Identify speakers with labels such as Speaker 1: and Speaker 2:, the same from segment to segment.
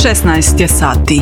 Speaker 1: 16 je sati.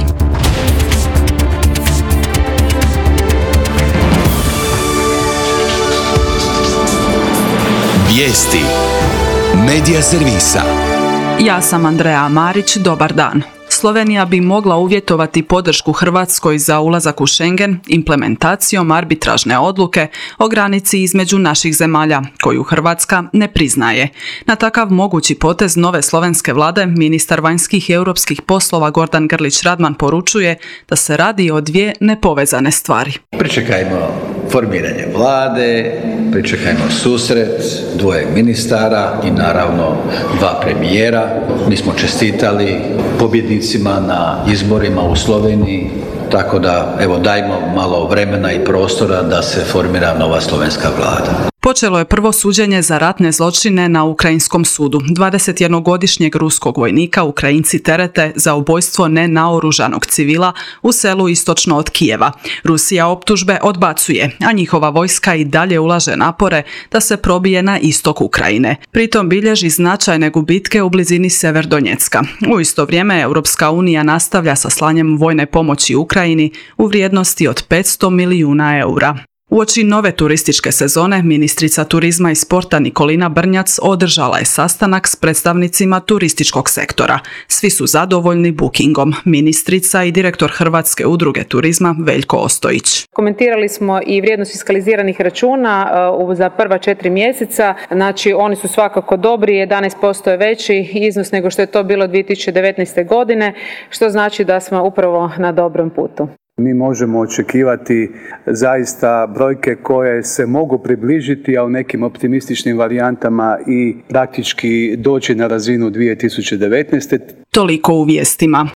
Speaker 2: Vijesti Medija servisa.
Speaker 1: Ja sam Andreja Marić, dobar dan. Slovenija bi mogla uvjetovati podršku Hrvatskoj za ulazak u Schengen implementacijom arbitražne odluke o granici između naših zemalja, koju Hrvatska ne priznaje. Na takav mogući potez nove slovenske vlade ministar vanjskih i europskih poslova Gordan Grlić Radman poručuje da se radi o dvije nepovezane stvari.
Speaker 3: Pričekajmo formiranje vlade, pričekajmo susret dvoje ministara i naravno dva premijera. Mi smo čestitali pobjednicima na izborima u Sloveniji, tako da evo dajmo malo vremena i prostora da se formira nova slovenska vlada.
Speaker 1: Počelo je prvo suđenje za ratne zločine na ukrajinskom sudu. 21-godišnjeg ruskog vojnika Ukrajinci terete za ubojstvo nenaoružanog civila u selu istočno od Kijeva. Rusija optužbe odbacuje, a njihova vojska i dalje ulaže napore da se probije na istok Ukrajine. Pritom bilježi značajne gubitke u blizini Severdonjecka. U isto vrijeme Europska unija nastavlja sa slanjem vojne pomoći Ukrajini u vrijednosti od 500 milijuna eura. Uoči nove turističke sezone, ministrica turizma i sporta Nikolina Brnjac održala je sastanak s predstavnicima turističkog sektora. Svi su zadovoljni bookingom. Ministrica i direktor Hrvatske udruge turizma Veljko Ostojić.
Speaker 4: Komentirali smo i vrijednost fiskaliziranih računa za prva 4 mjeseca. Znači, oni su svakako dobri, 11% je veći iznos nego što je to bilo 2019. godine, što znači da smo upravo na dobrom putu.
Speaker 5: Mi možemo očekivati zaista brojke koje se mogu približiti, a u nekim optimističnim varijantama i praktički doći na razinu 2019.
Speaker 1: Toliko u vijestima.